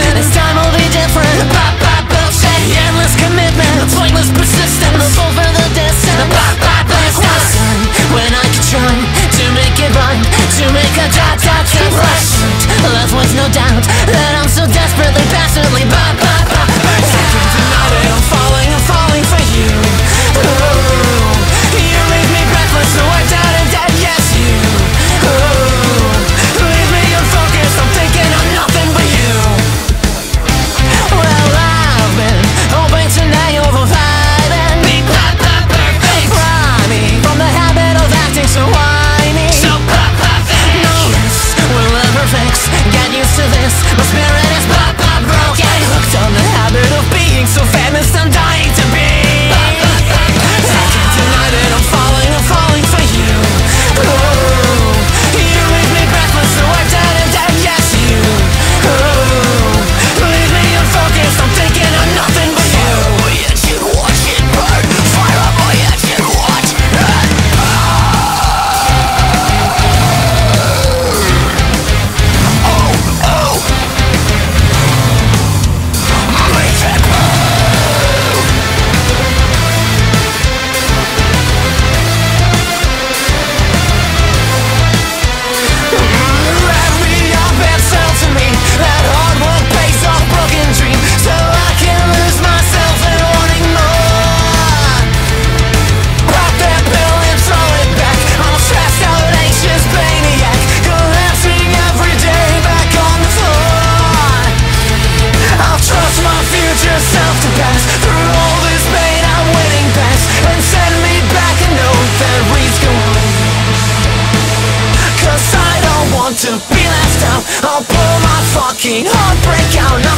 listen. This time will be different. Pop, pop, bullshit. The endless commitment, the pointless persistence, the full for the distance. Pop, pop, listen. When I could try to make it right, to make a dot, dot, dot, left with no doubt that I'm so desperately, passionately, pop, pop, pop. I can't deny it, I'm falling for you. Ooh, you leave me breathless, so wiped out and dead, yes you. Ooh, leave me unfocused, I'm thinking of nothing but you. Well, I've been hoping tonight you'll revive and be pop, pop, perfect. Pry me from the habit of acting so whiny. So pop, pop, finish. No, this will ever fix. Get used to this, my spirit is pop, pop, broken. Get hooked on the habit of being so famous, I'm dying to be. I can't deny that I'm falling for you. Ooh, you leave me breathless, so wiped out and dead, yes you. Ooh, leave me unfocused, I'm thinking of nothing but you. You should watch it burn, fire up, oh you should watch it burn. Yourself to pass through all this pain, I'm waiting past, and send me back a note that reads go on. Cause I don't want to be left out, I'll pull my fucking heartbreak out.